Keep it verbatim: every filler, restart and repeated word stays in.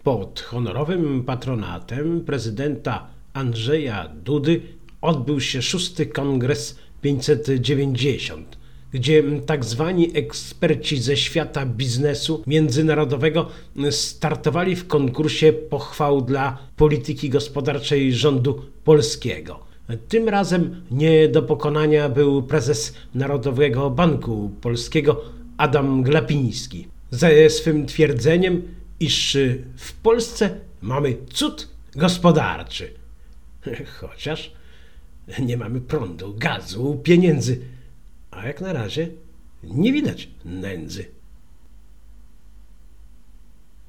Pod honorowym patronatem prezydenta Andrzeja Dudy odbył się szósty Kongres pięćset dziewięćdziesiąt, gdzie tak zwani eksperci ze świata biznesu międzynarodowego startowali w konkursie pochwał dla polityki gospodarczej rządu polskiego. Tym razem nie do pokonania był prezes Narodowego Banku Polskiego Adam Glapiński ze swym twierdzeniem, iż w Polsce mamy cud gospodarczy. Chociaż nie mamy prądu, gazu, pieniędzy, a jak na razie nie widać nędzy.